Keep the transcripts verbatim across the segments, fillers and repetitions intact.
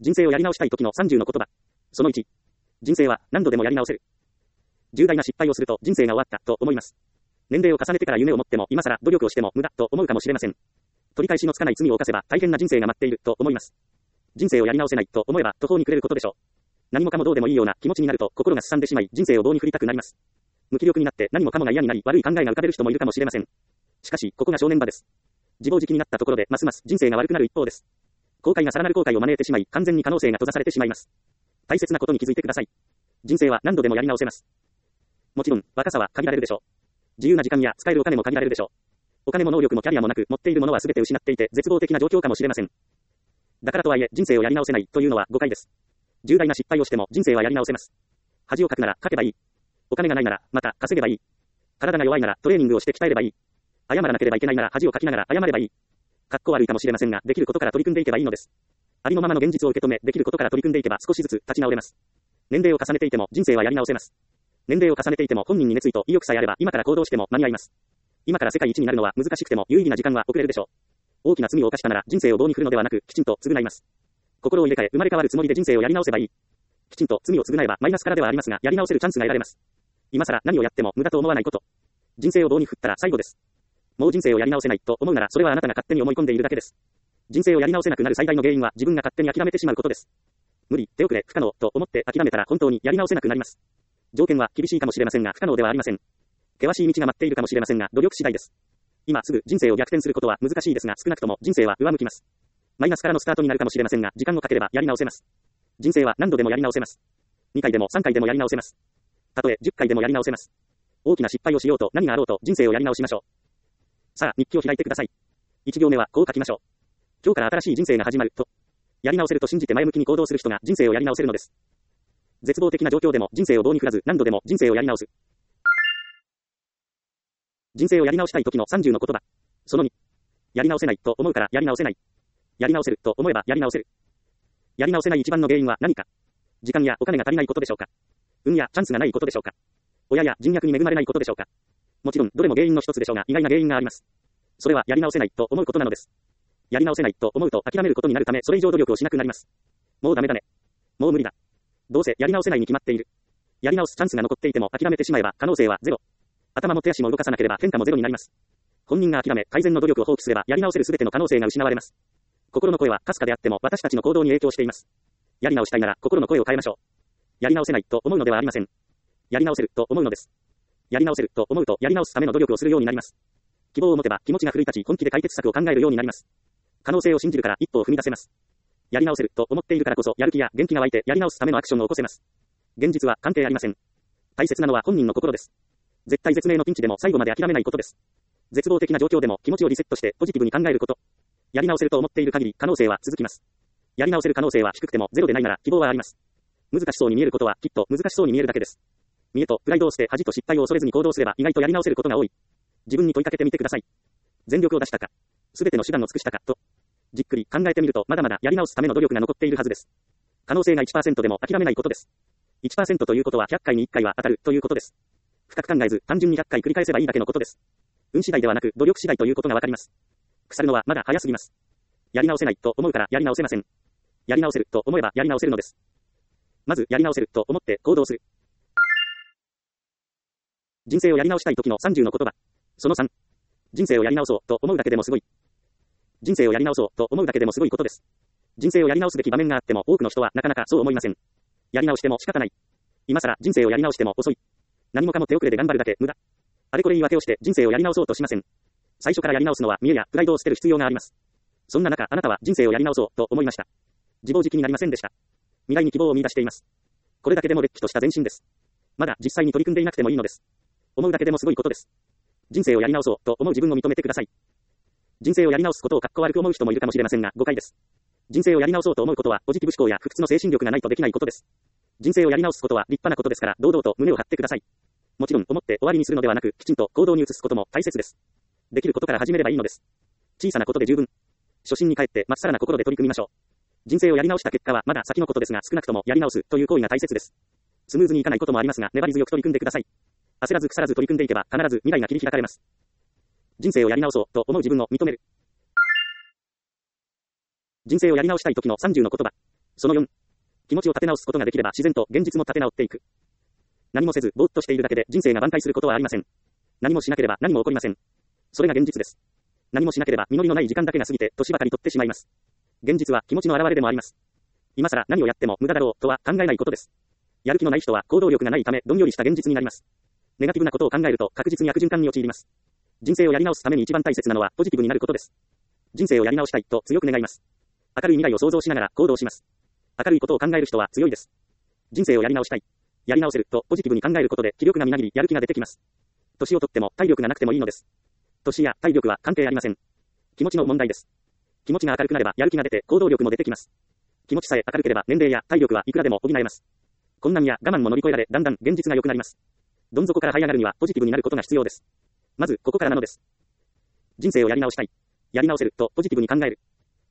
人生をやり直したい時のさんじゅうの言葉。そのいち。人生は何度でもやり直せる。重大な失敗をすると人生が終わったと思います。年齢を重ねてから夢を持っても今更努力をしても無駄と思うかもしれません。取り返しのつかない罪を犯せば大変な人生が待っていると思います。人生をやり直せないと思えば途方に暮れることでしょう。何もかもどうでもいいような気持ちになると心がすさんでしまい人生を棒に振りたくなります。無気力になって何もかもが嫌になり悪い考えが浮かべる人もいるかもしれません。しかしここが正念場です。自暴自棄になったところでますます人生が悪くなる一方です。後悔がさらなる後悔を招いてしまい完全に可能性が閉ざされてしまいます。大切なことに気づいてください。人生は何度でもやり直せます。もちろん若さは限られるでしょう。自由な時間や使えるお金も限られるでしょう。お金も能力もキャリアもなく持っているものは全て失っていて絶望的な状況かもしれません。だからとはいえ人生をやり直せないというのは誤解です。重大な失敗をしても人生はやり直せます。恥をかくならかけばいい。お金がないならまた稼げばいい。体が弱いならトレーニングをして鍛えればいい。謝らなければいけないなら恥をかきながら謝ればいい。かっこ悪いかもしれませんができることから取り組んでいけばいいのです。ありのままの現実を受け止めできることから取り組んでいけば少しずつ立ち直れます。年齢を重ねていても人生はやり直せます。年齢を重ねていても本人に熱意と意欲さえあれば今から行動しても間に合います。今から世界一になるのは難しくても有意義な時間は遅れるでしょう。大きな罪を犯したなら人生を棒に振るのではなくきちんと償います。心を入れ替え生まれ変わるつもりで人生をやり直せばいい。きちんと罪を償えばマイナスからではありますがやり直せるチャンスが得られます。今更何をやっても無駄と思わないこと。人生を棒に振ったら最後です。もう人生をやり直せないと思うならそれはあなたが勝手に思い込んでいるだけです。人生をやり直せなくなる最大の原因は自分が勝手に諦めてしまうことです。無理、手遅れ、不可能と思って諦めたら本当にやり直せなくなります。条件は厳しいかもしれませんが不可能ではありません。険しい道が待っているかもしれませんが努力次第です。今すぐ人生を逆転することは難しいですが少なくとも人生は上向きます。マイナスからのスタートになるかもしれませんが時間をかければやり直せます。人生は何度でもやり直せます。にかいでもさんかいでもやり直せます。たとえじゅっかいでもやり直せます。大きな失敗をしようと何があろうと人生をやり直しましょう。さあ日記を開いてください。いち行目はこう書きましょう。今日から新しい人生が始まると。やり直せると信じて前向きに行動する人が人生をやり直せるのです。絶望的な状況でも人生を棒に振らず何度でも人生をやり直す。人生をやり直したい時のさんじゅうの言葉。そのに。やり直せないと思うからやり直せない。やり直せると思えばやり直せる。やり直せない一番の原因は何か。時間やお金が足りないことでしょうか。運やチャンスがないことでしょうか。親や人脈に恵まれないことでしょうか。もちろんどれも原因の一つでしょうが意外な原因があります。それはやり直せないと思うことなのです。やり直せないと思うと諦めることになるためそれ以上努力をしなくなります。もうダメだね。もう無理だ。どうせやり直せないに決まっている。やり直すチャンスが残っていても諦めてしまえば可能性はゼロ。頭も手足も動かさなければ変化もゼロになります。本人が諦め改善の努力を放棄すればやり直せるすべての可能性が失われます。心の声はかすかであっても私たちの行動に影響しています。やり直したいなら心の声を変えましょう。やり直せないと思うのではありません。やり直せると思うのです。やり直せると思うとやり直すための努力をするようになります。希望を持てば気持ちが奮い立ち本気で解決策を考えるようになります。可能性を信じるから一歩を踏み出せます。やり直せると思っているからこそやる気や元気が湧いてやり直すためのアクションを起こせます。現実は関係ありません。大切なのは本人の心です。絶対絶命のピンチでも最後まで諦めないことです。絶望的な状況でも気持ちをリセットしてポジティブに考えること。やり直せると思っている限り可能性は続きます。やり直せる可能性は低くてもゼロでないなら希望はあります。難しそうに見えることはきっと難しそうに見えるだけです。見栄とプライドを捨て恥と失敗を恐れずに行動すれば意外とやり直せることが多い。自分に問いかけてみてください。全力を出したか、すべての手段を尽くしたかと。じっくり考えてみるとまだまだやり直すための努力が残っているはずです。可能性が いちパーセント でも諦めないことです。いちパーセント ということはひゃっかいにいっかいは当たるということです。深く考えず単純にひゃっかい繰り返せばいいだけのことです。運次第ではなく努力次第ということがわかります。腐るのはまだ早すぎます。やり直せないと思うからやり直せません。やり直せると思えばやり直せるのです。まずやり直せると思って行動する。人生をやり直したい時のさんじゅうの言葉。そのさん。人生をやり直そうと思うだけでもすごい。人生をやり直そうと思うだけでもすごいことです。人生をやり直すべき場面があっても多くの人はなかなかそう思いません。やり直しても仕方ない。今更人生をやり直しても遅い。何もかも手遅れで頑張るだけ無駄。あれこれ言い訳をして人生をやり直そうとしません。最初からやり直すのは見栄やプライドを捨てる必要があります。そんな中あなたは人生をやり直そうと思いました。自暴自棄になりませんでした。未来に希望を見出しています。これだけでもれっきとした前進です。まだ実際に取り組んでいなくてもいいのです。思うだけでもすごいことです。人生をやり直そうと思う自分を認めてください。人生をやり直すことをかっこ悪く思う人もいるかもしれませんが誤解です。人生をやり直そうと思うことはポジティブ思考や不屈の精神力がないとできないことです。人生をやり直すことは立派なことですから堂々と胸を張ってください。もちろん思って終わりにするのではなくきちんと行動に移すことも大切です。できることから始めればいいのです。小さなことで十分。初心に帰ってまっさらな心で取り組みましょう。人生をやり直した結果はまだ先のことですが少なくともやり直すという行為が大切です。スムーズにいかないこともありますが粘り強く取り組んでください。焦らず腐らず取り組んでいけば必ず未来が切り開かれます。人生をやり直そうと思う自分を認める。人生をやり直したい時のさんじゅうの言葉。 そのよん、気持ちを立て直すことができれば自然と現実も立て直っていく。何もせずぼーっとしているだけで人生が挽回することはありません。何もしなければ何も起こりません。それが現実です。何もしなければ実りのない時間だけが過ぎて年ばかり取ってしまいます。現実は気持ちの表れでもあります。今更何をやっても無駄だろうとは考えないことです。やる気のない人は行動力がないためどんよりした現実になります。ネガティブなことを考えると確実に悪循環に陥ります。人生をやり直すために一番大切なのはポジティブになることです。人生をやり直したいと強く願います。明るい未来を想像しながら行動します。明るいことを考える人は強いです。人生をやり直したい。やり直せるとポジティブに考えることで気力がみなぎりやる気が出てきます。年をとっても体力がなくてもいいのです。年や体力は関係ありません。気持ちの問題です。気持ちが明るくなればやる気が出て行動力も出てきます。気持ちさえ明るければ年齢や体力はいくらでも補えます。困難や我慢も乗り越えられだんだん現実が良くなります。どん底から這い上がるにはポジティブになることが必要です。まずここからなのです。人生をやり直したい。やり直せるとポジティブに考える。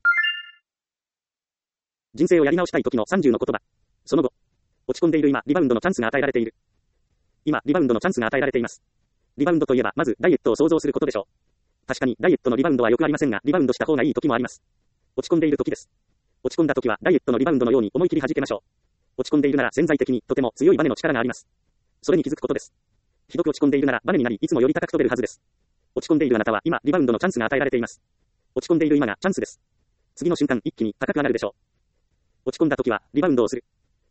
人生をやり直したい時のさんじゅうの言葉。その後、落ち込んでいる今、リバウンドのチャンスが与えられている。今、リバウンドのチャンスが与えられています。リバウンドといえば、まずダイエットを想像することでしょう。確かにダイエットのリバウンドはよくありませんが、リバウンドした方がいい時もあります。落ち込んでいる時です。落ち込んだ時はダイエットのリバウンドのように思い切り弾けましょう。落ち込んでいるなら潜在的にとても強いバネの力があります。それに気づくことです。ひどく落ち込んでいるならバネになり、いつもより高く飛べるはずです。落ち込んでいるあなたは今、リバウンドのチャンスが与えられています。落ち込んでいる今がチャンスです。次の瞬間、一気に高く上がるでしょう。落ち込んだ時は、リバウンドをする。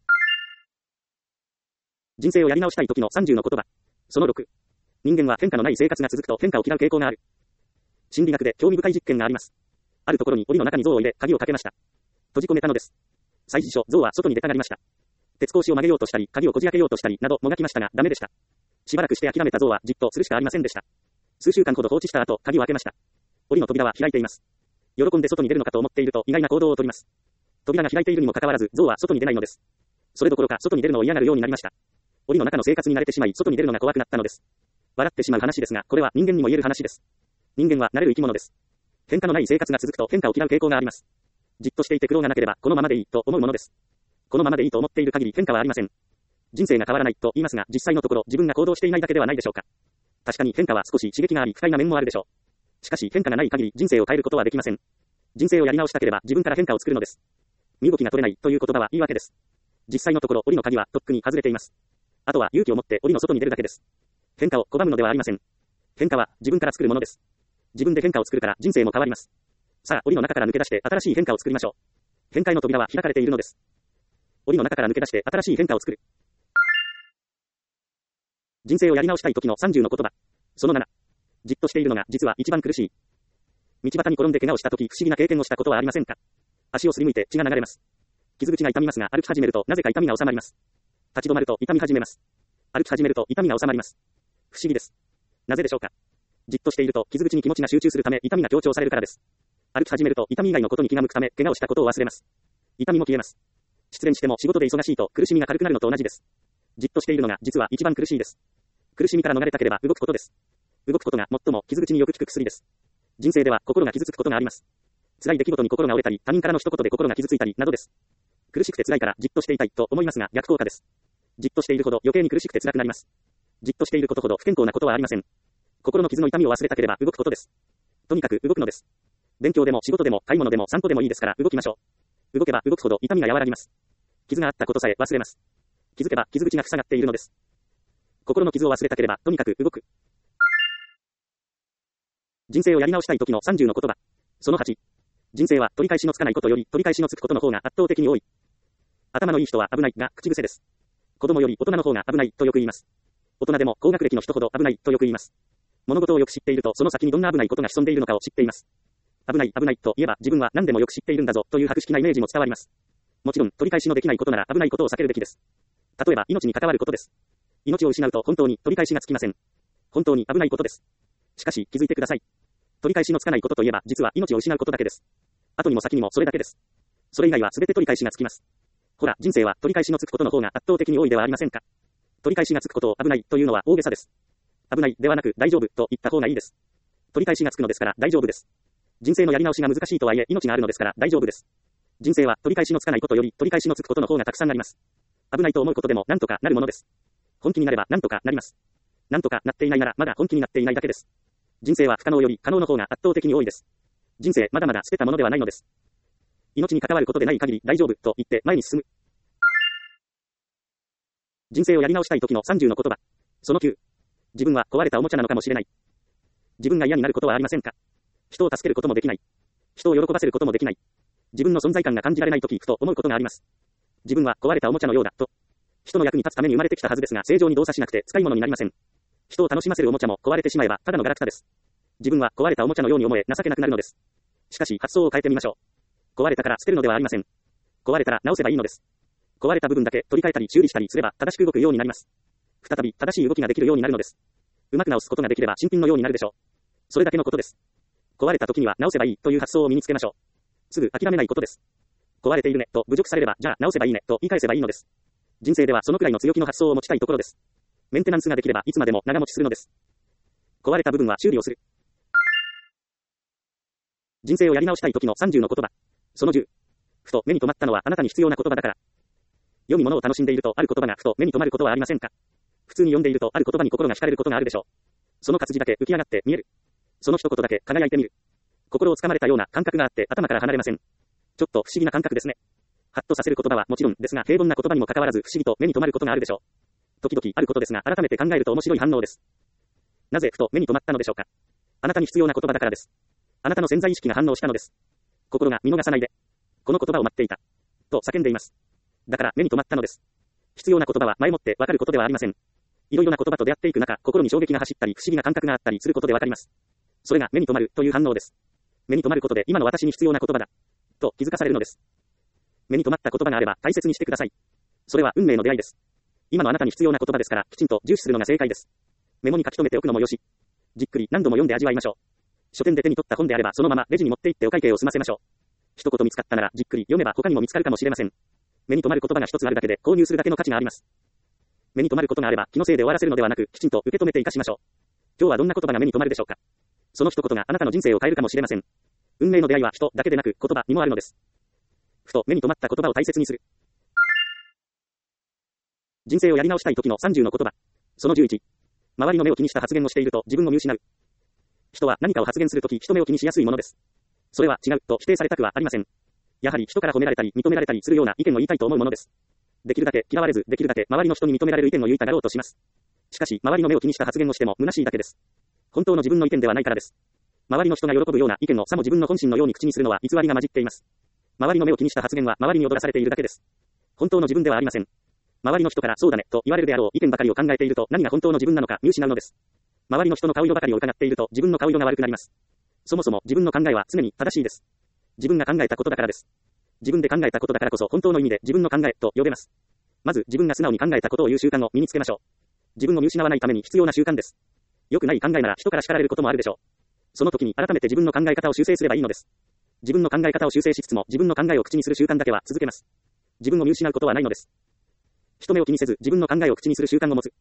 人生をやり直したい時のさんじゅうの言葉。そのろく。人間は変化のない生活が続くと変化を嫌う傾向がある。心理学で興味深い実験があります。あるところに檻の中に象を入れ、鍵をかけました。閉じ込めたのです。催事所、象は外に出たがりました。鉄格子を曲げようとしたり、鍵をこじ開けようとしたりなどもがきましたが、ダメでした。しばらくして諦めた象はじっとするしかありませんでした。数週間ほど放置した後、鍵を開けました。檻の扉は開いています。喜んで外に出るのかと思っていると意外な行動をとります。扉が開いているにもかかわらず、象は外に出ないのです。それどころか外に出るのを嫌がるようになりました。檻の中の生活に慣れてしまい、外に出るのが怖くなったのです。笑ってしまう話ですが、これは人間にも言える話です。人間は慣れる生き物です。変化のない生活が続くと変化を嫌う傾向があります。じっとしていて苦労がなければ、このままでいいと思うものです。このままでいいと思っている限り変化はありません。人生が変わらないと言いますが、実際のところ自分が行動していないだけではないでしょうか。確かに変化は少し刺激があり不快な面もあるでしょう。しかし変化がない限り人生を変えることはできません。人生をやり直したければ自分から変化を作るのです。身動きが取れないという言葉は言い訳です。実際のところ檻の鍵はとっくに外れています。あとは勇気を持って檻の外に出るだけです。変化を拒むのではありません。変化は自分から作るものです。自分で変化を作るから人生も変わります。さあ、檻の中から抜け出して新しい変化を作りましょう。変化への扉は開かれているのです。檻の中から抜け出して新しい変化を作る。人生をやり直したい時のさんじゅうの言葉。そのなな。じっとしているのが実は一番苦しい。道端に転んで怪我をした時不思議な経験をしたことはありませんか。足をすりむいて血が流れます。傷口が痛みますが歩き始めるとなぜか痛みが収まります。立ち止まると痛み始めます。歩き始めると痛みが収まります。不思議です。なぜでしょうか。じっとしていると傷口に気持ちが集中するため痛みが強調されるからです。歩き始めると痛み以外のことに気が向くため怪我をしたことを忘れます。痛みも消えます。失恋しても仕事で忙しいと苦しみが軽くなるのと同じです。じっとしているのが実は一番苦しいです。苦しみから逃れたければ動くことです。動くことが最も傷口によく効く薬です。人生では心が傷つくことがあります。辛い出来事に心が折れたり、他人からの一言で心が傷ついたりなどです。苦しくて辛いからじっとしていたいと思いますが逆効果です。じっとしているほど余計に苦しくて辛くなります。じっとしていることほど不健康なことはありません。心の傷の痛みを忘れたければ動くことです。とにかく動くのです。勉強でも仕事でも買い物でも散歩でもいいですから動きましょう。動けば動くほど痛みが和らぎます。傷があったことさえ忘れます。気づけば傷口が塞がっているのです。心の傷を忘れたければとにかく動く。人生をやり直したい時のさんじゅうの言葉。そのはち。人生は取り返しのつかないことより取り返しのつくことの方が圧倒的に多い。頭のいい人は危ないが口癖です。子供より大人の方が危ないとよく言います。大人でも高学歴の人ほど危ないとよく言います。物事をよく知っているとその先にどんな危ないことが潜んでいるのかを知っています。危ない危ないと言えば自分は何でもよく知っているんだぞという博識なイメージも伝わります。もちろん取り返しのできないことなら危ないことを避けるべきです。例えば命に関わることです。命を失うと本当に取り返しがつきません。本当に危ないことです。しかし気づいてください。取り返しのつかないことといえば実は命を失うことだけです。後にも先にもそれだけです。それ以外は全て取り返しがつきます。ほら、人生は取り返しのつくことの方が圧倒的に多いではありませんか。取り返しがつくことを危ないというのは大げさです。危ないではなく大丈夫と言った方がいいです。取り返しがつくのですから大丈夫です。人生のやり直しが難しいとはいえ命があるのですから大丈夫です。人生は取り返しのつかないことより取り返しのつくことの方がたくさんあります。危ないと思うことでも何とかなるものです。本気になれば何とかなります。何とかなっていないならまだ本気になっていないだけです。人生は不可能より可能の方が圧倒的に多いです。人生まだまだ捨てたものではないのです。 命に関わることでない限り大丈夫と言って前に進む。人生をやり直したい時のさんじゅうの言葉。そのきゅう。自分は壊れたおもちゃなのかもしれない。自分が嫌になることはありませんか？人を助けることもできない。人を喜ばせることもできない。自分の存在感が感じられない時、ふと思うことがあります。自分は壊れたおもちゃのようだ、と。人の役に立つために生まれてきたはずですが、正常に動作しなくて使い物になりません。人を楽しませるおもちゃも壊れてしまえば、ただのガラクタです。自分は壊れたおもちゃのように思え、情けなくなるのです。しかし、発想を変えてみましょう。壊れたから捨てるのではありません。壊れたら直せばいいのです。壊れた部分だけ取り替えたり修理したりすれば、正しく動くようになります。再び、正しい動きができるようになるのです。うまく直すことができれば、新品のようになるでしょう。それだけのことです。壊れた時には直せばいいという発想を身につけましょう。すぐ諦めないことです。壊れているねと侮辱されれば、じゃあ直せばいいねと言い返せばいいのです。人生ではそのくらいの強気の発想を持ちたいところです。メンテナンスができればいつまでも長持ちするのです。壊れた部分は修理をする。人生をやり直したい時のさんじゅうの言葉。そのじゅう。ふと目に留まったのはあなたに必要な言葉だから。読み物を楽しんでいるとある言葉がふと目に留まることはありませんか？普通に読んでいるとある言葉に心が惹かれることがあるでしょう。その活字だけ浮き上がって見える。その一言だけ輝いてみる。心をつかまれたような感覚があって頭から離れません。ちょっと不思議な感覚ですね。ハッとさせる言葉はもちろんですが、平凡な言葉にもかかわらず不思議と目に留まることがあるでしょう。時々あることですが、改めて考えると面白い反応です。なぜふと目に留まったのでしょうか。あなたに必要な言葉だからです。あなたの潜在意識が反応したのです。心が見逃さないで。この言葉を待っていた。と叫んでいます。だから目に留まったのです。必要な言葉は前もってわかることではありません。いろいろな言葉と出会っていく中、心に衝撃が走ったり、不思議な感覚があったりすることでわかります。それが目に留まるという反応です。目に留まることで今の私に必要な言葉だ。と気づかされるのです。目に留まった言葉があれば大切にしてください。それは運命の出会いです。今のあなたに必要な言葉ですから、きちんと重視するのが正解です。メモに書き留めておくのもよし。じっくり何度も読んで味わいましょう。書店で手に取った本であればそのままレジに持って行ってお会計を済ませましょう。一言見つかったならじっくり読めば他にも見つかるかもしれません。目に留まる言葉が一つあるだけで購入するだけの価値があります。目に留まることがあれば気のせいで終わらせるのではなく、きちんと受け止めて生かしましょう。今日はどんな言葉が目に留まるでしょうか。その一言があなたの人生を変えるかもしれません。運命の出会いは人だけでなく言葉にもあるのです。ふと目に留まった言葉を大切にする。人生をやり直したい時のさんじゅうの言葉。そのじゅういち。周りの目を気にした発言をしていると自分を見失う。人は何かを発言するとき人目を気にしやすいものです。それは違うと否定されたくはありません。やはり人から褒められたり認められたりするような意見を言いたいと思うものです。できるだけ嫌われず、できるだけ周りの人に認められる意見を言いたがろうとします。しかし、周りの目を気にした発言をしても虚しいだけです。本当の自分の意見ではないからです。周りの人が喜ぶような意見をさも自分の本心のように口にするのは偽りが混じっています。周りの目を気にした発言は周りに踊らされているだけです。本当の自分ではありません。周りの人からそうだねと言われるであろう意見ばかりを考えていると何が本当の自分なのか見失うのです。周りの人の顔色ばかりを伺っていると自分の顔色が悪くなります。そもそも自分の考えは常に正しいです。自分が考えたことだからです。自分で考えたことだからこそ本当の意味で自分の考えと呼べます。まず自分が素直に考えたことを言う習慣を身につけましょう。自分を見失わないために必要な習慣です。良くない考えなら人から叱られることもあるでしょう。その時に改めて自分の考え方を修正すればいいのです。自分の考え方を修正しつつも自分の考えを口にする習慣だけは続けます。自分を見失うことはないのです。人目を気にせず自分の考えを口にする習慣を持つ。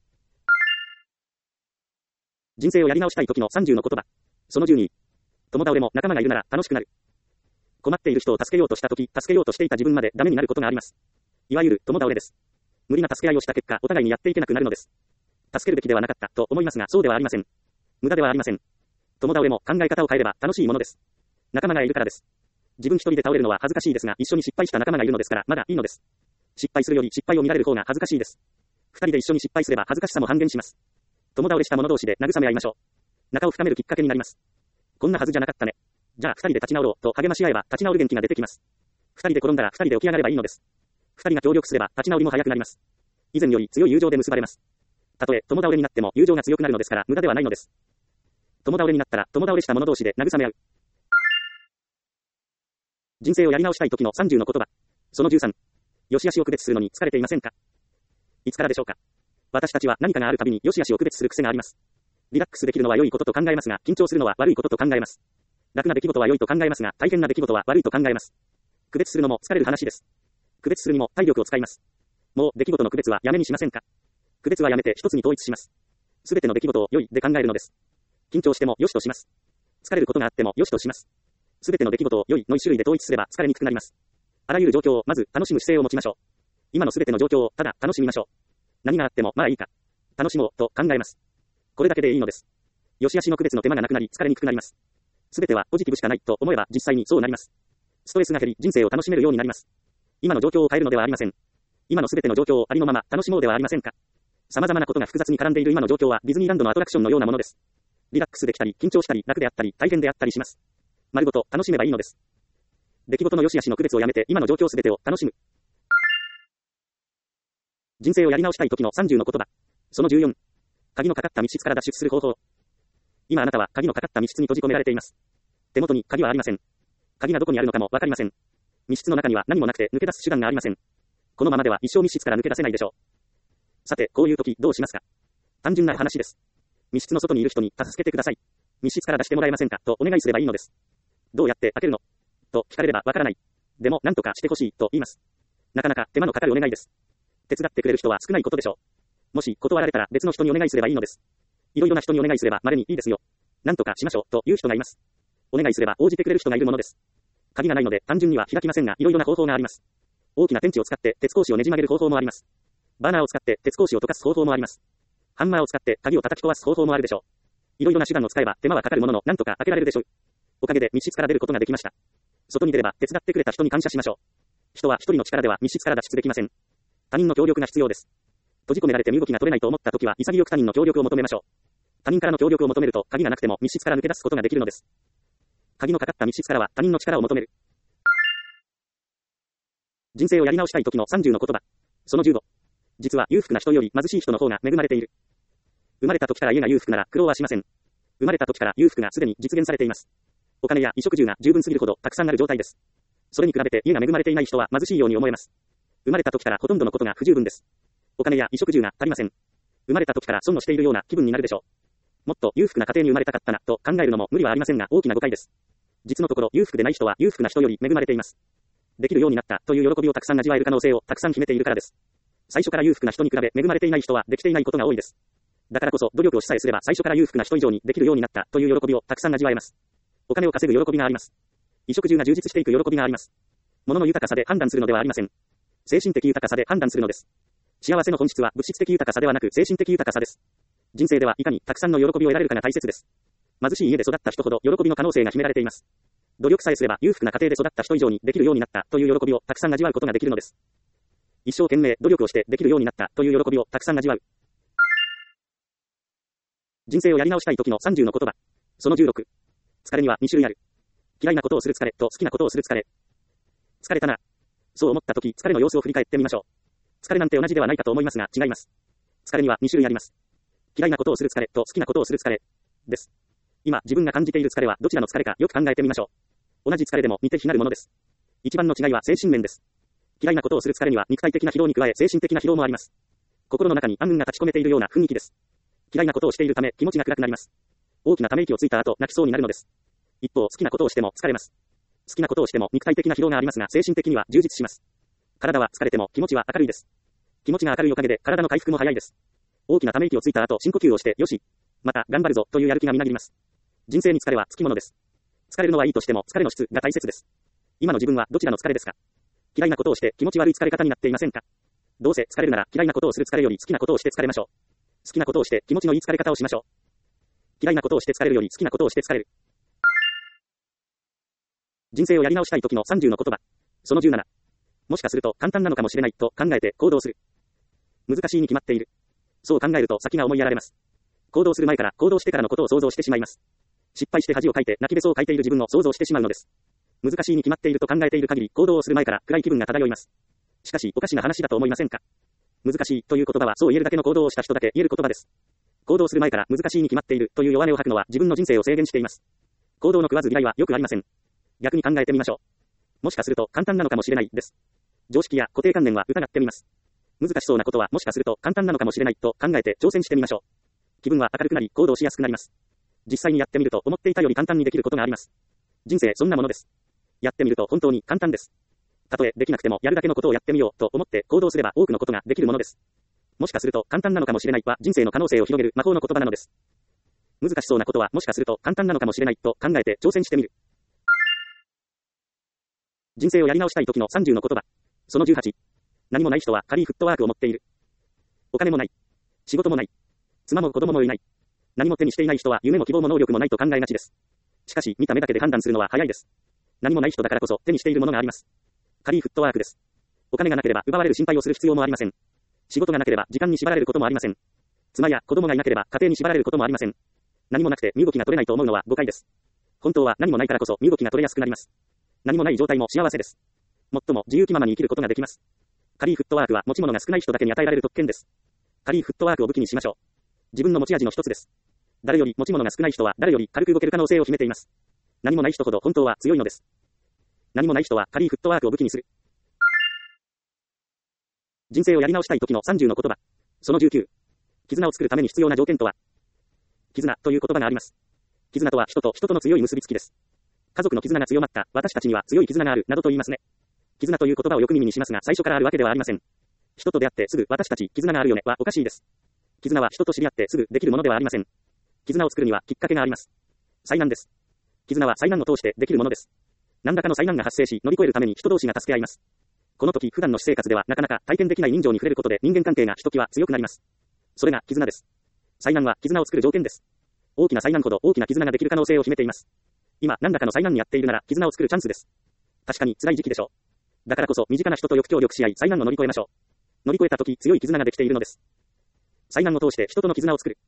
人生をやり直したい時のさんじゅうの言葉。そのじゅうに。共倒れも仲間がいるなら楽しくなる。困っている人を助けようとした時、助けようとしていた自分までダメになることがあります。いわゆる共倒れです。無理な助け合いをした結果、お互いにやっていけなくなるのです。助けるべきではなかったと思いますが、そうではありません。無駄ではありません。共倒れも考え方を変えれば楽しいものです。仲間がいるからです。自分一人で倒れるのは恥ずかしいですが、一緒に失敗した仲間がいるのですから、まだいいのです。失敗するより失敗を見られる方が恥ずかしいです。二人で一緒に失敗すれば恥ずかしさも半減します。共倒れした者同士で慰め合いましょう。仲を深めるきっかけになります。こんなはずじゃなかったね。じゃあ二人で立ち直ろうと励まし合えば立ち直る元気が出てきます。二人で転んだら二人で起き上がればいいのです。二人が協力すれば立ち直りも早くなります。以前より強い友情で結ばれます。たとえ共倒れになっても友情が強くなるのですから無駄ではないのです。共倒れになったら共倒れした者同士で慰め合う。人生をやり直したい時のさんじゅうの言葉。そのじゅうさん。良し悪しを区別するのに疲れていませんか？いつからでしょうか？私たちは何かがあるたびに良し悪しを区別する癖があります。リラックスできるのは良いことと考えますが、緊張するのは悪いことと考えます。楽な出来事は良いと考えますが、大変な出来事は悪いと考えます。区別するのも疲れる話です。区別するにも体力を使います。もう出来事の区別はやめにしませんか？区別はやめて一つに統一します。すべての出来事を良いで考えるのです。緊張しても良しとします。疲れることがあっても良しとします。すべての出来事を良いの一種類で統一すれば疲れにくくなります。あらゆる状況をまず楽しむ姿勢を持ちましょう。今のすべての状況をただ楽しみましょう。何があってもまあいいか。楽しもうと考えます。これだけでいいのです。良し悪しの区別の手間がなくなり疲れにくくなります。すべてはポジティブしかないと思えば実際にそうなります。 ストレスが減り、人生を楽しめるようになります。今の状況を変えるのではありません。今のすべての状況をありのまま楽しもうではありませんか。様々なことが複雑に絡んでいる今の状況はディズニーランドのアトラクションのようなものです。リラックスできたり、緊張したり、楽であったり、大変であったりします。丸ごと楽しめばいいのです。出来事の良し悪しの区別をやめて今の状況すべてを楽しむ。人生をやり直したい時のさんじゅうの言葉。そのじゅうよん。鍵のかかった密室から脱出する方法。今あなたは鍵のかかった密室に閉じ込められています。手元に鍵はありません。鍵がどこにあるのかもわかりません。密室の中には何もなくて抜け出す手段がありません。このままでは一生密室から抜け出せないでしょう。さて、こういう時どうしますか。単純な話です。密室の外にいる人に助けてください。密室から出してもらえませんかとお願いすればいいのです。どうやって開けるのと聞かれればわからない。でも何とかしてほしいと言います。なかなか手間のかかるお願いです。手伝ってくれる人は少ないことでしょう。もし断られたら別の人にお願いすればいいのです。いろいろな人にお願いすれば稀にいいですよ。何とかしましょうという人がいます。お願いすれば応じてくれる人がいるものです。鍵がないので単純には開きませんが、いろいろな方法があります。大きなペンチを使って鉄格子をねじ曲げる方法もあります。バーナーを使って鉄格子を溶かす方法もあります。ハンマーを使って鍵を叩き壊す方法もあるでしょう。いろいろな手段を使えば手間はかかるものの何とか開けられるでしょう。おかげで密室から出ることができました。外に出れば手伝ってくれた人に感謝しましょう。人は一人の力では密室から脱出できません。他人の協力が必要です。閉じ込められて身動きが取れないと思った時は潔く他人の協力を求めましょう。他人からの協力を求めると鍵がなくても密室から抜け出すことができるのです。鍵のかかった密室からは他人の力を求める。人生をやり直したい時のさんじゅうの言葉。そのじゅうご。実は裕福な人より貧しい人の方が恵まれている。生まれた時から家が裕福なら苦労はしません。生まれた時から裕福がすでに実現されています。お金や衣食住が十分すぎるほどたくさんある状態です。それに比べて家が恵まれていない人は貧しいように思えます。生まれた時からほとんどのことが不十分です。お金や衣食住が足りません。生まれた時から損をしているような気分になるでしょう。もっと裕福な家庭に生まれたかったなと考えるのも無理はありませんが大きな誤解です。実のところ裕福でない人は裕福な人より恵まれています。できるようになったという喜びをたくさん味わえる可能性をたくさん秘めているからです。最初から裕福な人に比べ恵まれていない人はできていないことが多いです。だからこそ努力をしさえすれば最初から裕福な人以上にできるようになったという喜びをたくさん味わえます。お金を稼ぐ喜びがあります。衣食住が充実していく喜びがあります。物の豊かさで判断するのではありません。精神的豊かさで判断するのです。幸せの本質は物質的豊かさではなく精神的豊かさです。人生ではいかにたくさんの喜びを得られるかが大切です。貧しい家で育った人ほど喜びの可能性が秘められています。努力さえすれば裕福な家庭で育った人以上にできるようになったという喜びをたくさん味わうことができるのです。一生懸命努力をしてできるようになったという喜びをたくさん味わう。人生をやり直したい時のさんじゅうの言葉。そのじゅうろく。疲れにはに種類ある。嫌いなことをする疲れと好きなことをする疲れ。疲れたな。そう思った時、疲れの様子を振り返ってみましょう。疲れなんて同じではないかと思いますが違います。疲れにはに種類あります。嫌いなことをする疲れと好きなことをする疲れです。今自分が感じている疲れはどちらの疲れかよく考えてみましょう。同じ疲れでも似て非なるものです。一番の違いは精神面です。嫌いなことをする疲れには肉体的な疲労に加え精神的な疲労もあります。心の中に暗雲が立ち込めているような雰囲気です。嫌いなことをしているため気持ちが暗くなります。大きなため息をついた後泣きそうになるのです。一方好きなことをしても疲れます。好きなことをしても肉体的な疲労がありますが精神的には充実します。体は疲れても気持ちは明るいです。気持ちが明るいおかげで体の回復も早いです。大きなため息をついた後深呼吸をしてよし、また頑張るぞというやる気がみなぎります。人生に疲れはつきものです。疲れるのはいいとしても疲れの質が大切です。今の自分はどちらの疲れですか。嫌いなことをして気持ち悪い疲れ方になっていませんか。どうせ疲れるなら嫌いなことをする疲れより好きなことをして疲れましょう。好きなことをして気持ちのいい疲れ方をしましょう。嫌いなことをして疲れるより好きなことをして疲れる。人生をやり直したい時のさんじゅうの言葉。そのじゅうなな。もしかすると簡単なのかもしれないと考えて行動する。難しいに決まっている。そう考えると先が思いやられます。行動する前から行動してからのことを想像してしまいます。失敗して恥をかいて泣きべそをかいている自分を想像してしまうのです。難しいに決まっていると考えている限り行動をする前から暗い気分が漂います。しかしおかしな話だと思いませんか。難しいという言葉はそう言えるだけの行動をした人だけ言える言葉です。行動する前から難しいに決まっているという弱音を吐くのは自分の人生を制限しています。行動の食わず嫌いはよくありません。逆に考えてみましょう。もしかすると簡単なのかもしれないです。常識や固定観念は疑ってみます。難しそうなことはもしかすると簡単なのかもしれないと考えて挑戦してみましょう。気分は明るくなり行動しやすくなります。実際にやってみると思っていたより簡単にできることがあります。人生そんなものです。やってみると本当に簡単です。たとえできなくてもやるだけのことをやってみようと思って行動すれば多くのことができるものです。もしかすると簡単なのかもしれないは人生の可能性を広げる魔法の言葉なのです。難しそうなことはもしかすると簡単なのかもしれないと考えて挑戦してみる。人生をやり直したい時のさんじゅうの言葉。そのじゅうはち。何もない人は軽いフットワークを持っている。お金もない。仕事もない。妻も子供もいない。何も手にしていない人は夢も希望も能力もないと考えがちです。しかし見た目だけで判断するのは早いです。 何もない人だからこそ手にしているものがあります。カリーフットワークです。お金がなければ奪われる心配をする必要もありません。仕事がなければ時間に縛られることもありません。妻や子供がいなければ家庭に縛られることもありません。何もなくて身動きが取れないと思うのは誤解です。本当は何もないからこそ身動きが取れやすくなります。何もない状態も幸せです。最も自由気ままに生きることができます。カリーフットワークは持ち物が少ない人だけに与えられる特権です。カリーフットワークを武器にしましょう。自分の持ち味の一つです。誰より持ち物が少ない人は誰より軽く動ける可能性を秘めています。何もない人ほど本当は強いのです。何もない人はカリーフットワークを武器にする。人生をやり直したい時のさんじゅうの言葉。そのじゅうきゅう。絆を作るために必要な条件とは。絆という言葉があります。絆とは人と人との強い結びつきです。家族の絆が強まった、私たちには強い絆がある、などと言いますね。絆という言葉をよく耳にしますが、最初からあるわけではありません。人と出会ってすぐ私たち絆があるよねはおかしいです。絆は人と知り合ってすぐできるものではありません。絆を作るにはきっかけがあります。災難です。絆は災難を通してできるものです。何らかの災難が発生し乗り越えるために人同士が助け合います。この時普段の私生活ではなかなか体験できない人情に触れることで人間関係がひときわ強くなります。それが絆です。災難は絆を作る条件です。大きな災難ほど大きな絆ができる可能性を秘めています。今何らかの災難にやっているなら絆を作るチャンスです。確かに辛い時期でしょう。だからこそ身近な人とよく協力し合い災難を乗り越えましょう。乗り越えた時強い絆ができているのです。災難を通して人との絆を作る。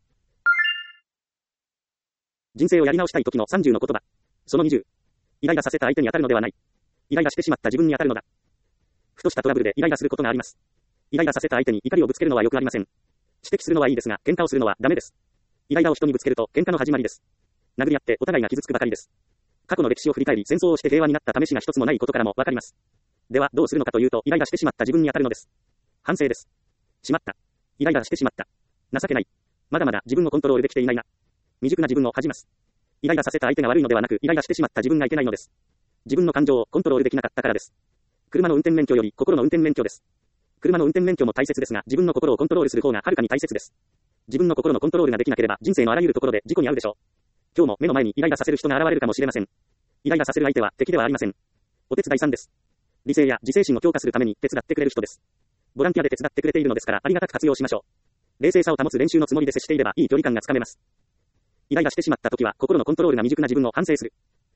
人生をやり直したい時のさんじゅうの言葉。そのにじゅう。イライラさせた相手に当たるのではない。イライラしてしまった自分に当たるのだ。ふとしたトラブルでイライラすることがあります。イライラさせた相手に怒りをぶつけるのはよくありません。指摘するのはいいですが、喧嘩をするのはダメです。イライラを人にぶつけると喧嘩の始まりです。殴り合ってお互いが傷つくばかりです。過去の歴史を振り返り戦争をして平和になった試しが一つもないことからもわかります。ではどうするのかというと、イライラしてしまった自分に当たるのです。反省です。しまった。イライラしてしまった。情けない。まだまだ自分をコントロールできていないな。未熟な自分を恥じます。イライラさせた相手が悪いのではなく、イライラしてしまった自分がいけないのです。自分の感情をコントロールできなかったからです。車の運転免許より心の運転免許です。車の運転免許も大切ですが、自分の心をコントロールする方がはるかに大切です。自分の心のコントロールができなければ、人生のあらゆるところで事故に遭うでしょう。今日も目の前にイライラさせる人が現れるかもしれません。イライラさせる相手は敵ではありません。お手伝いさんです。理性や自制心を強化するために手伝ってくれる人です。ボランティアで手伝ってくれているのですから、ありがたく活用しましょう。冷静さを保つ練習のつもりで接していればいい距離感がつかめます。イライラしてしまった時は心のコントロールが未熟な自分を反省する。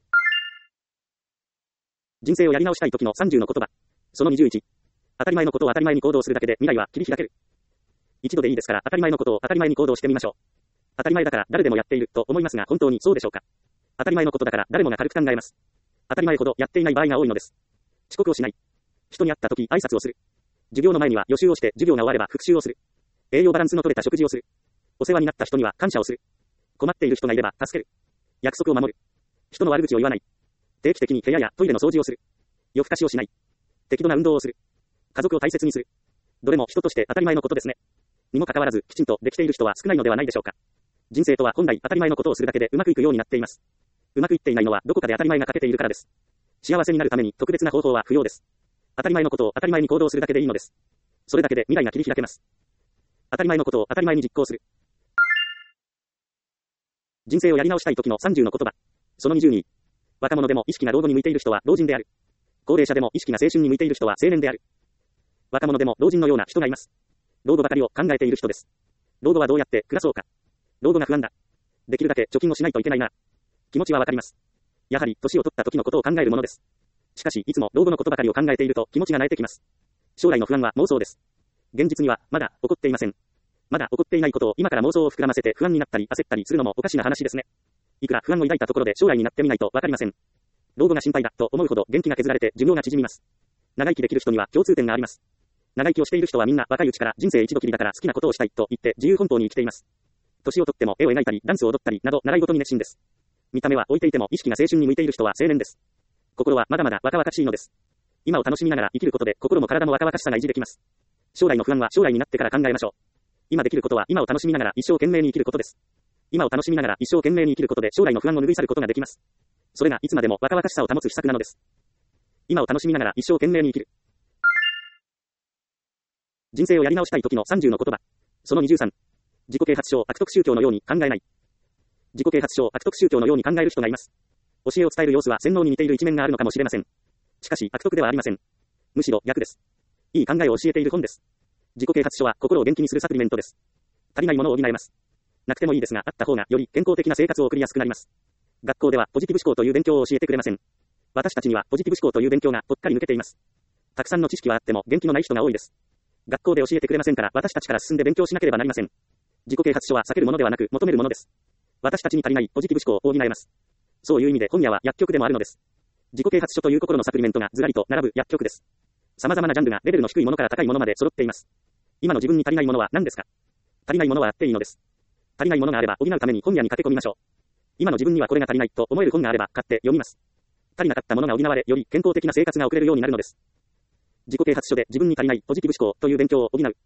人生をやり直したい時のさんじゅうの言葉。そのにじゅういち。当たり前のことを当たり前に行動するだけで未来は切り開ける。一度でいいですから当たり前のことを当たり前に行動してみましょう。当たり前だから誰でもやっていると思いますが、本当にそうでしょうか。当たり前のことだから誰もが軽く考えます。当たり前ほどやっていない場合が多いのです。遅刻をしない。人に会った時挨拶をする。授業の前には予習をして授業が終われば復習をする。栄養バランスの取れた食事をする。お世話になった人には感謝をする。困っている人がいれば助ける。約束を守る。人の悪口を言わない。定期的に部屋やトイレの掃除をする。夜更かしをしない。適度な運動をする。家族を大切にする。どれも人として当たり前のことですね。にもかかわらずきちんとできている人は少ないのではないでしょうか。人生とは本来当たり前のことをするだけでうまくいくようになっています。うまくいっていないのはどこかで当たり前が欠けているからです。幸せになるために特別な方法は不要です。当たり前のことを当たり前に行動するだけでいいのです。それだけで未来が切り開けます。当たり前のことを当たり前に実行する。人生をやり直したい時のさんじゅうの言葉。そのにじゅうに。若者でも意識が老後に向いている人は老人である。高齢者でも意識が青春に向いている人は青年である。若者でも老人のような人がいます。老後ばかりを考えている人です。老後はどうやって暮らそうか。老後が不安だ。できるだけ貯金をしないといけないな。気持ちはわかります。やはり年を取った時のことを考えるものです。しかしいつも老後のことばかりを考えていると気持ちが萎えてきます。将来の不安は妄想です。現実にはまだ起こっていません。まだ起こっていないことを今から妄想を膨らませて不安になったり焦ったりするのもおかしな話ですね。いくら不安を抱いたところで将来になってみないとわかりません。老後が心配だと思うほど元気が削られて寿命が縮みます。長生きできる人には共通点があります。長生きをしている人はみんな若いうちから人生一度きりだから好きなことをしたいと言って自由奔放に生きています。年をとっても絵を描いたりダンスを踊ったりなど習い事に熱心です。見た目は置いていても意識が青春に向いている人は青年です。心はまだまだ若々しいのです。今を楽しみながら生きることで心も体も若々しさが維持できます。将来の不安は将来になってから考えましょう。今できることは今を楽しみながら一生懸命に生きることです。今を楽しみながら一生懸命に生きることで将来の不安を拭い去ることができます。それがいつまでも若々しさを保つ秘策なのです。今を楽しみながら一生懸命に生きる。人生をやり直したい時のさんじゅうの言葉。そのにじゅうさん。自己啓発書を悪徳宗教のように考えない。自己啓発書を悪徳宗教のように考える人がいます。教えを伝える様子は洗脳に似ている一面があるのかもしれません。しかし悪徳ではありません。むしろ逆です。いい考えを教えている本です。自己啓発書は心を元気にするサプリメントです。足りないものを補えます。なくてもいいですが、あった方がより健康的な生活を送りやすくなります。学校ではポジティブ思考という勉強を教えてくれません。 私たちにはポジティブ思考という勉強がぽっかり抜けています。たくさんの知識はあっても元気のない人が多いです。学校で教えてくれませんから私たちから進んで勉強しなければなりません。自己啓発書は避けるものではなく求めるものです。私たちに足りないポジティブ思考を補えます。そういう意味で本屋は薬局でもあるのです。自己啓発書という心のサプリメントがずらりと並ぶ薬局です。様々なジャンルがレベルの低いものから高いものまで揃っています。今の自分に足りないものは何ですか？足りないものはあっていいのです。足りないものがあれば補うために本屋に駆け込みましょう。今の自分にはこれが足りないと思える本があれば買って読みます。足りなかったものが補われ、より健康的な生活が送れるようになるのです。自己啓発書で自分に足りないポジティブ思考という勉強を補う。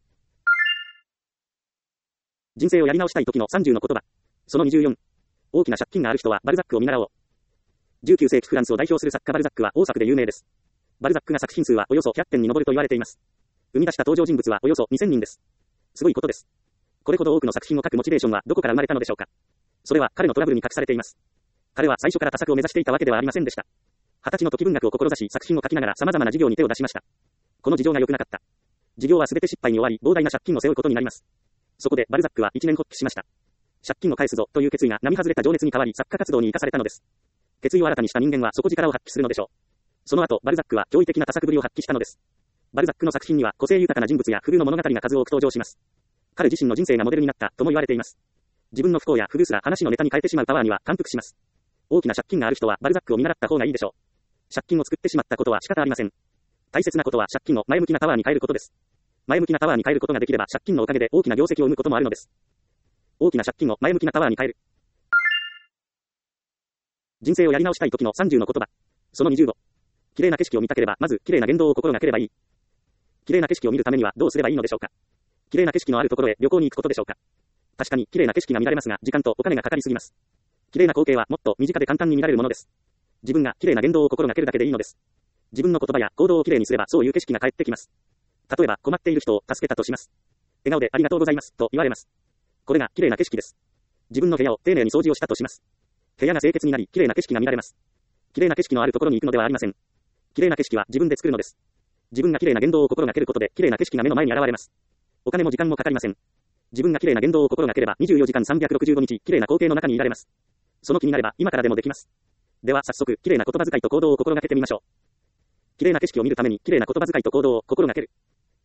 人生をやり直したい時のさんじゅうの言葉。そのにじゅうよん。大きな借金がある人はバルザックを見習おう。じゅうきゅう世紀フランスを代表する作家バルザックは大作で有名です。バルザックが作品数はおよそひゃっけんに上ると言われています。生み出した登場人物はおよそにせんにんです。すごいことです。これほど多くの作品を書くモチベーションはどこから生まれたのでしょうか。それは彼のトラブルに隠されています。彼は最初から多作を目指していたわけではありませんでした。二十歳の時文学を志し作品を書きながら様々な事業に手を出しました。この事情が良くなかった。事業は全て失敗に終わり膨大な借金を背負うことになります。そこでバルザックは一年発起しました。借金を返すぞという決意が並外れた情熱に変わり作家活動に生かされたのです。決意を新たにした人間は底力を発揮するのでしょう。その後バルザックは驚異的な多作ぶりを発揮したのです。バルザックの作品には個性豊かな人物や不遇の物語が数多く登場します。彼自身の人生がモデルになったとも言われています。自分の不幸や不遇すら話のネタに変えてしまうパワーには感服します。大きな借金がある人はバルザックを見習った方がいいでしょう。借金を作ってしまったことは仕方ありません。大切なことは借金を前向きなパワーに変えることです。前向きなパワーに変えることができれば借金のおかげで大きな業績を生むこともあるのです。大きな借金を前向きなパワーに変える。人生をやり直したい時のさんじゅうの言葉。そのにじゅうご。綺麗な景色を見たければまず綺麗な言動を心がければいい。綺麗な景色を見るためにはどうすればいいのでしょうか。綺麗な景色のあるところへ旅行に行くことでしょうか。確かに綺麗な景色が見られますが時間とお金がかかりすぎます。綺麗な光景はもっと身近で簡単に見られるものです。自分が綺麗な言動を心がけるだけでいいのです。自分の言葉や行動を綺麗にすればそういう景色が返ってきます。例えば困っている人を助けたとします。笑顔でありがとうございますと言われます。これが綺麗な景色です。自分の部屋を丁寧に掃除をしたとします。部屋が清潔になり綺麗な景色が見られます。綺麗な景色のあるところに行くのではありません。綺麗な景色は自分で作るのです。自分が綺麗な言動を心がけることで綺麗な景色が目の前に現れます。お金も時間もかかりません。自分が綺麗な言動を心がければにじゅうよじかんさんびゃくろくじゅうごにち綺麗な光景の中にいられます。その気になれば今からでもできます。では早速綺麗な言葉遣いと行動を心がけてみましょう。綺麗な景色を見るために綺麗な言葉遣いと行動を心がける。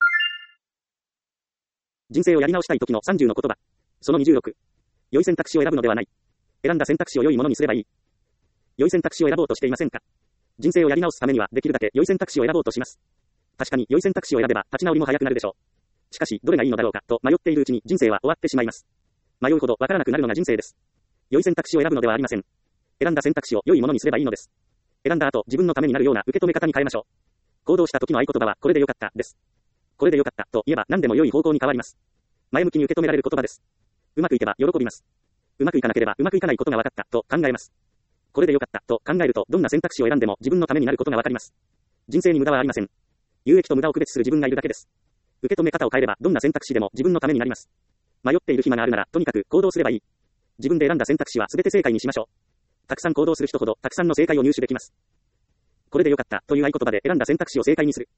人生をやり直したい時のさんじゅうの言葉。そのにじゅうろく。良い選択肢を選ぶのではない。選んだ選択肢を良いものにすればいい。良い選択肢を選ぼうとしていませんか？人生をやり直すためにはできるだけ良い選択肢を選ぼうとします。確かに良い選択肢を選べば立ち直りも早くなるでしょう。しかしどれがいいのだろうかと迷っているうちに人生は終わってしまいます。迷うほどわからなくなるのが人生です。良い選択肢を選ぶのではありません。選んだ選択肢を良いものにすればいいのです。選んだ後自分のためになるような受け止め方に変えましょう。行動した時の合言葉はこれでよかったです。これでよかったと言えば何でも良い方向に変わります。前向きに受け止められる言葉です。うまくいけば喜びます。うまくいかなければうまくいかないことが分かったと考えます。これでよかったと考えるとどんな選択肢を選んでも自分のためになることが分かります。人生に無駄はありません。有益と無駄を区別する自分がいるだけです。受け止め方を変えればどんな選択肢でも自分のためになります。迷っている暇があるならとにかく行動すればいい。自分で選んだ選択肢は全て正解にしましょう。たくさん行動する人ほどたくさんの正解を入手できます。これでよかったという合言葉で選んだ選択肢を正解にする。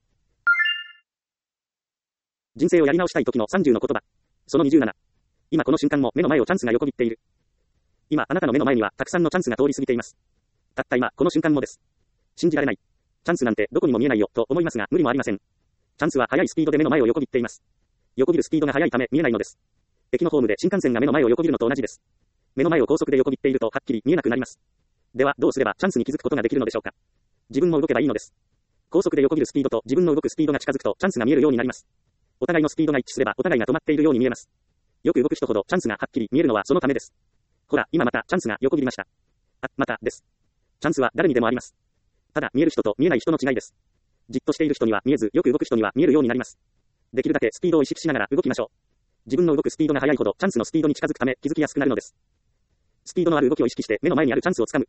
人生をやり直したい時のさんじゅうの言葉。そのにじゅうなな。今この瞬間も目の前をチャンスが横切っている。今あなたの目の前にはたくさんのチャンスが通り過ぎています。たった今この瞬間もです。信じられない。チャンスなんてどこにも見えないよと思いますが無理もありません。チャンスは速いスピードで目の前を横切っています。横切るスピードが速いため見えないのです。駅のホームで新幹線が目の前を横切るのと同じです。目の前を高速で横切っているとはっきり見えなくなります。ではどうすればチャンスに気づくことができるのでしょうか。自分も動けばいいのです。高速で横切るスピードと自分の動くスピードが近づくとチャンスが見えるようになります。お互いのスピードが一致すればお互いが止まっているように見えます。よく動く人ほどチャンスがはっきり見えるのはそのためです。ほら今またチャンスが横切りました。あ、またです。チャンスは誰にでもあります。ただ見える人と見えない人の違いです。じっとしている人には見えずよく動く人には見えるようになります。できるだけスピードを意識しながら動きましょう。自分の動くスピードが速いほどチャンスのスピードに近づくため気づきやすくなるのです。スピードのある動きを意識して目の前にあるチャンスをつかむ。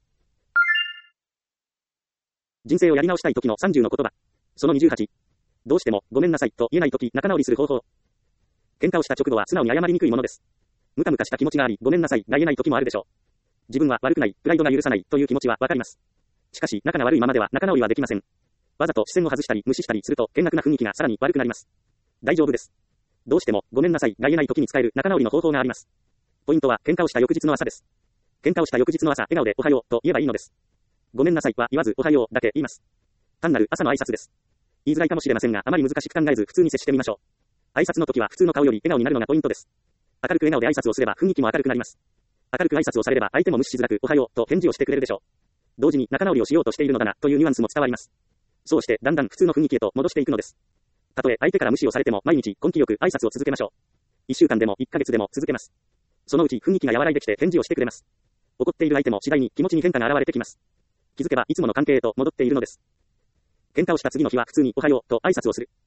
人生をやり直したい時のさんじゅうの言葉。そのにじゅうはち。どうしてもごめんなさいと言えない時仲直りする方法。喧嘩をした直後は素直に謝りにくいものです。ムカムカした気持ちがありごめんなさいが言えない時もあるでしょう。自分は悪くない、プライドが許さないという気持ちはわかります。しかし仲が悪いままでは仲直りはできません。わざと視線を外したり無視したりすると険悪な雰囲気がさらに悪くなります。大丈夫です。どうしてもごめんなさいが言えない時に使える仲直りの方法があります。ポイントは喧嘩をした翌日の朝です。喧嘩をした翌日の朝笑顔でおはようと言えばいいのです。 ごめんなさいは言わずおはようだけ言います。単なる朝の挨拶です。言いづらいかもしれませんが、あまり難しく考えず普通に接してみましょう。挨拶の時は普通の顔より笑顔になるのがポイントです。明るく笑顔で挨拶をすれば雰囲気も明るくなります。明るく挨拶をされれば相手も無視しづらくおはようと返事をしてくれるでしょう。同時に仲直りをしようとしているのだなというニュアンスも伝わります。そうしてだんだん普通の雰囲気へと戻していくのです。たとえ相手から無視をされても毎日根気よく挨拶を続けましょう。いっしゅうかんでもいっかげつでも続けます。そのうち雰囲気が和らいできて返事をしてくれます。怒っている相手も次第に気持ちに変化が現れてきます。気づけばいつもの関係へと戻っているのです。喧嘩をした次の日は普通におはようと挨拶をする。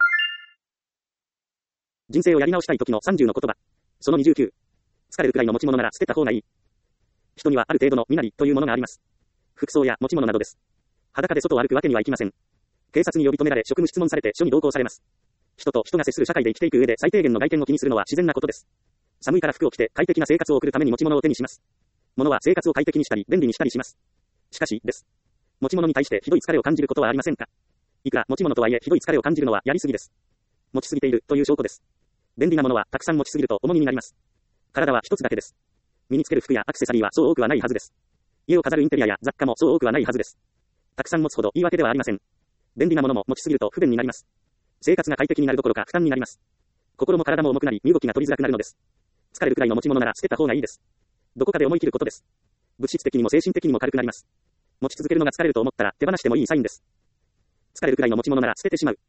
人生をやり直したい時のさんじゅうの言葉。そのにじゅうきゅう。疲れるくらいの持ち物なら捨てた方がいい。人にはある程度の身なりというものがあります。服装や持ち物などです。裸で外を歩くわけにはいきません。警察に呼び止められ職務質問されて署に同行されます。人と人が接する社会で生きていく上で最低限の外見を気にするのは自然なことです。寒いから服を着て快適な生活を送るために持ち物を手にします。物は生活を快適にしたり便利にしたりします。しかしです。持ち物に対してひどい疲れを感じることはありませんか？いくら持ち物とはいえひどい疲れを感じるのはやりすぎです。持ちすぎているという証拠です。便利なものはたくさん持ちすぎると重荷になります。体は一つだけです。身につける服やアクセサリーはそう多くはないはずです。家を飾るインテリアや雑貨もそう多くはないはずです。たくさん持つほどいいわけではありません。便利なものも持ちすぎると不便になります。生活が快適になるどころか負担になります。心も体も重くなり身動きが取りづらくなるのです。疲れるくらいの持ち物なら捨てた方がいいです。どこかで思い切ることです。物質的にも精神的にも軽くなります。持ち続けるのが疲れると思ったら手放してもいいサインです。疲れるくらいの持ち物なら捨ててしまう。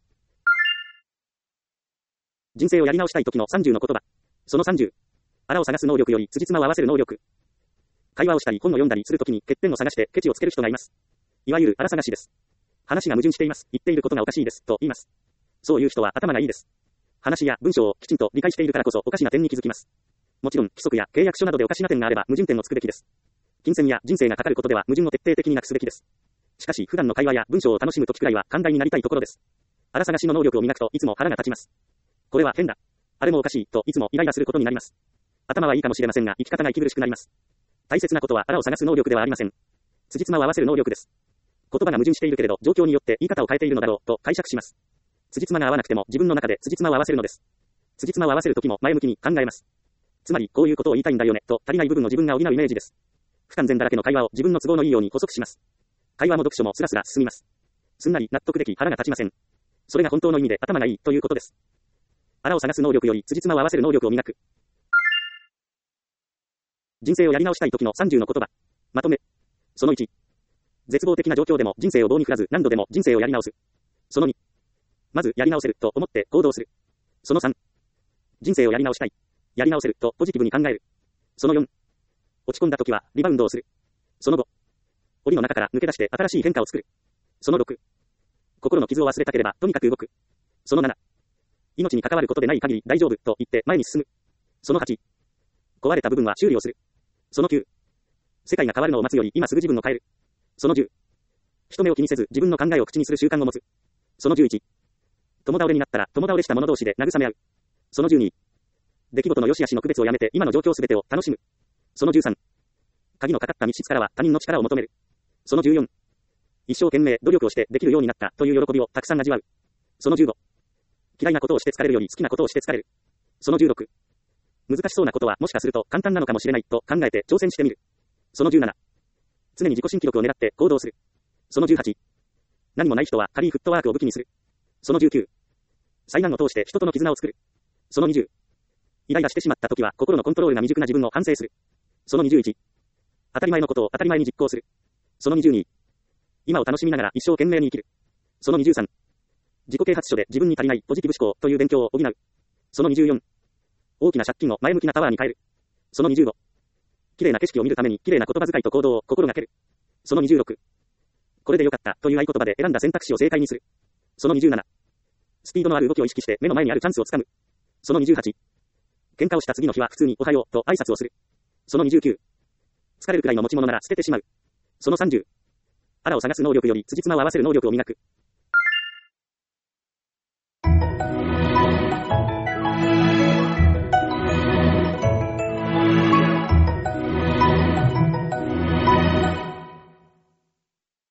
人生をやり直したい時のさんじゅうの言葉。そのさんじゅう。あらを探す能力より辻褄を合わせる能力。会話をしたり本を読んだりするときに欠点を探してケチをつける人がいます。いわゆるあら探しです。話が矛盾しています。言っていることがおかしいです。と言います。そういう人は頭がいいです。話や文章をきちんと理解しているからこそおかしな点に気づきます。もちろん規則や契約書などでおかしな点があれば矛盾点をつくべきです。金銭や人生がかかることでは矛盾を徹底的になくすべきです。しかし普段の会話や文章を楽しむときくらいは寛大になりたいところです。あら探しの能力を磨くといつも腹が立ちます。これは変だ。あれもおかしいといつもイライラすることになります。頭はいいかもしれませんが生き方が息苦しくなります。大切なことはあらを探す能力ではありません。辻褄を合わせる能力です。言葉が矛盾しているけれど状況によって言い方を変えているのだろうと解釈します。辻褄が合わなくても自分の中で辻褄を合わせるのです。辻褄を合わせるときも前向きに考えます。つまりこういうことを言いたいんだよねと足りない部分を自分が補うイメージです。不完全だらけの会話を自分の都合のいいように補足します。会話も読書もスラスラ進みます。すんなり納得でき腹が立ちません。それが本当の意味で頭がいいということです。あらを探す能力より辻褄を合わせる能力を磨く。人生をやり直したい時のさんじゅうの言葉。まとめ。そのいち。絶望的な状況でも人生を棒に振らず何度でも人生をやり直す。そのに。まずやり直せると思って行動する。そのさん。人生をやり直したい。やり直せるとポジティブに考える。そのよん。落ち込んだ時はリバウンドをする。そのご。檻の中から抜け出して新しい変化を作る。そのろく。心の傷を忘れたければとにかく動く。そのなな。命に関わることでない限り大丈夫と言って前に進む。そのはち。壊れた部分は修理をする。そのきゅう。世界が変わるのを待つより今すぐ自分を変える。そのじゅう。人目を気にせず自分の考えを口にする習慣を持つ。そのじゅういち。共倒れになったら共倒れした者同士で慰め合う。そのじゅうに。出来事の良し悪しの区別をやめて今の状況すべてを楽しむ。そのじゅうさん。鍵のかかった密室からは他人の力を求める。そのじゅうよん。一生懸命努力をしてできるようになったという喜びをたくさん味わう。そのじゅうご。嫌いなことをして疲れるより好きなことをして疲れる。そのじゅうろく。難しそうなことはもしかすると簡単なのかもしれないと考えて挑戦してみる。そのじゅうなな。常に自己新記録を狙って行動する。そのじゅうはち。何もない人は軽いフットワークを武器にする。そのじゅうきゅう。災難を通して人との絆を作る。そのにじゅう。イライラしてしまった時は心のコントロールが未熟な自分を反省する。そのにじゅういち。当たり前のことを当たり前に実行する。そのにじゅうに。今を楽しみながら一生懸命に生きる。そのにじゅうさん。自己啓発書で自分に足りないポジティブ思考という勉強を補う。そのにじゅうよん。大きな借金を前向きなパワーに変える。そのにじゅうご。綺麗な景色を見るために綺麗な言葉遣いと行動を心がける。そのにじゅうろく。これでよかったという合言葉で選んだ選択肢を正解にする。そのにじゅうなな。スピードのある動きを意識して目の前にあるチャンスをつかむ。そのにじゅうはち。喧嘩をした次の日は普通におはようと挨拶をする。そのにじゅうきゅう。疲れるくらいの持ち物なら捨ててしまう。そのさんじゅう。あらを探す能力より辻褄を合わせる能力を磨く。